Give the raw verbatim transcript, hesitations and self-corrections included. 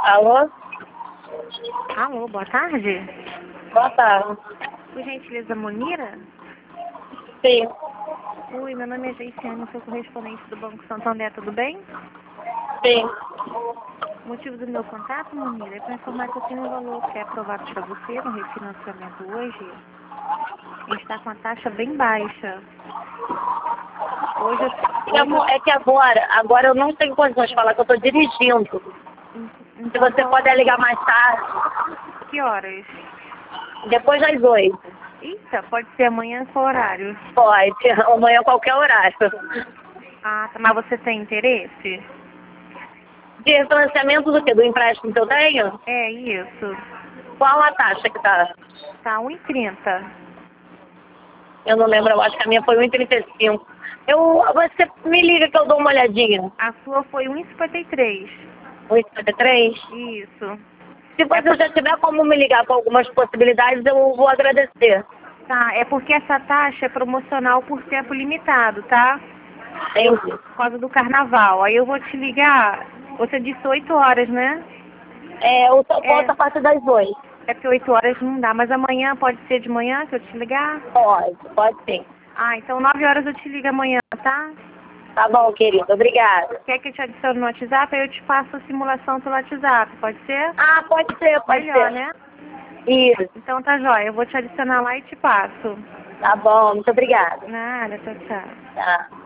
Alô? Alô, boa tarde. Boa tarde. Por gentileza, Monira? Sim. Oi, meu nome é Geiciane, sou correspondente do Banco Santander, tudo bem? Sim. O motivo do meu contato, Monira, é para informar que eu tenho um valor pré-aprovado para você no refinanciamento hoje. E está com a taxa bem baixa. Hoje, eu- É, hoje mo- é que agora, agora eu não tenho condições de falar que eu estou dirigindo. eu- Se então, você qual- puder ligar mais tarde, que horas? depois das oito. Eita, pode ser amanhã, qual horário? Pode. Amanhã qualquer horário. Ah, tá, mas você tem interesse? De financiamento do quê? Do empréstimo que eu tenho? É isso. Qual a taxa que tá? Tá um e trinta. Eu não lembro, eu acho que a minha foi um e trinta e cinco. Eu, você me liga que eu dou uma olhadinha. A sua foi um e cinquenta e três. um e cinquenta e três? Isso. Se você já tiver como me ligar com algumas possibilidades, eu vou agradecer. Tá, é porque essa taxa é promocional por tempo limitado, tá? Entendi. Por causa do carnaval. Aí eu vou te ligar, você disse oito horas, né? É, eu só É, posso a partir das oito. é que oito horas não dá, mas amanhã pode ser de manhã que eu te ligar? Pode, pode sim. Ah, então nove horas eu te ligo amanhã, tá? Tá bom, querido. Obrigada. Quer que eu te adicione no WhatsApp? Aí eu te faço a simulação pelo WhatsApp, pode ser? Ah, pode ser, pode Melhor, ser. né? Isso. Então tá jóia, eu vou te adicionar lá e te passo. Tá bom, muito obrigada. Nada, tchau, tchau. Tá.